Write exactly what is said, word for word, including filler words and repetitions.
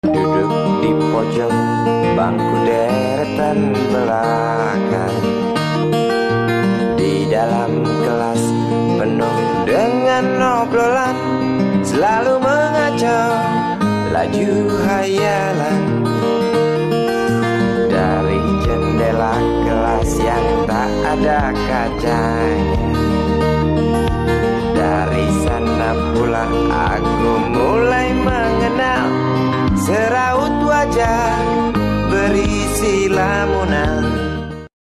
Duduk di pojok bangku deretan belakang, di dalam kelas penuh dengan obrolan, selalu mengacau laju hayalan. Dari jendela kelas yang tak ada kacanya, dari sana pula aku mulai mengenal seraut wajah berisi lamun